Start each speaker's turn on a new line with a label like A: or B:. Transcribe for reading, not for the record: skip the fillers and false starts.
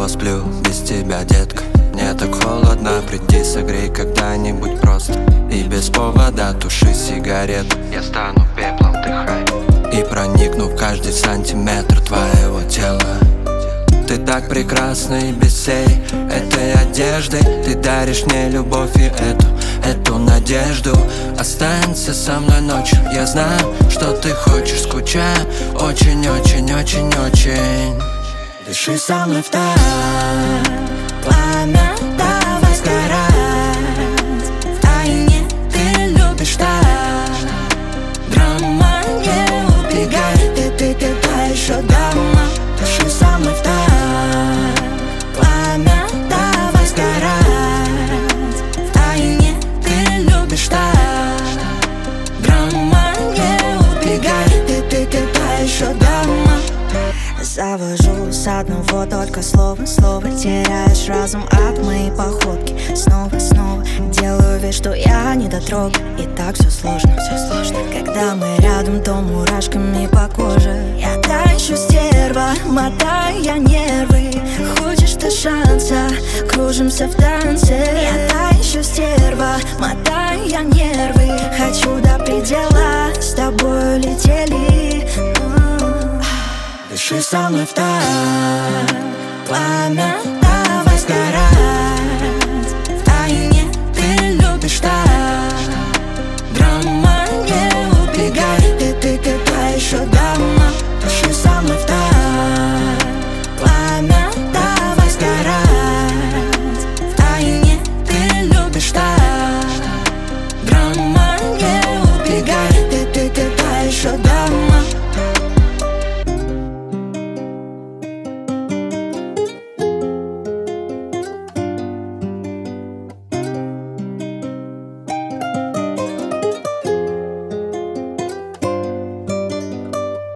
A: посплю без тебя, детка. Мне так холодно, приди согрей когда-нибудь просто. И без повода туши сигарету. Я стану пеплом, дыхай. И проникну в каждый сантиметр твоего тела. Ты так прекрасна и без всей этой одежды. Ты даришь мне любовь и эту надежду. Останься со мной ночью. Я знаю, что ты хочешь, скучаю очень-очень-очень-очень.
B: Дыши со мной втайне, пламя, давай сгорать. Втайне ты любишь так, драма, не убегай. Ты та еще дама. Дыши со мной втайне, пламя, давай сгорать. Втайне ты любишь так, драма, не убегай. Ты та еще дама. Завожу с одного только слова. Теряешь разум от моей походки. Снова делаю вид, что я недотрога. И так все сложно. Когда мы рядом, то мурашками по коже. Я та еще стерва, мотая нервы. Хочешь ты шанса, кружимся в танце. Я та еще стерва, мотая нервы. Хочу до предела, с тобой летели. Дыши со мной втайне, пламя, давай сгорай.